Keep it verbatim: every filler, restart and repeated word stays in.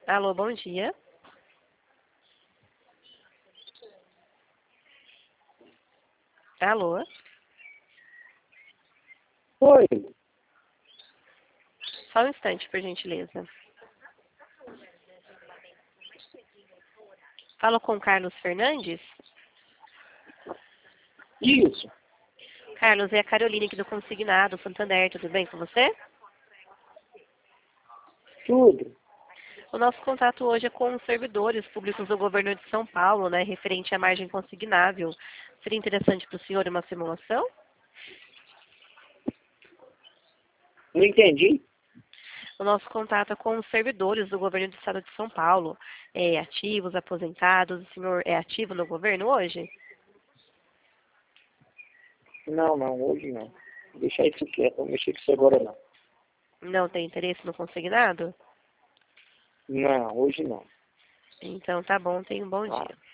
Alô, bom dia. Alô? Oi. Só um instante, por gentileza. Falo com Carlos Fernandes? Isso. Carlos, é a Caroline aqui do Consignado, Santander, tudo bem com você? Tudo. O nosso contato hoje é com os servidores públicos do governo de São Paulo, né, referente à margem consignável. Seria interessante para o senhor uma simulação? Não entendi. O nosso contato é com os servidores do governo do estado de São Paulo, é, ativos, aposentados. O senhor é ativo no governo hoje? Não, não, hoje não. Deixa isso quieto, não mexer com isso agora não. Não tem interesse no consignado? Não, hoje não. Então tá bom, tenha um bom Ah. dia.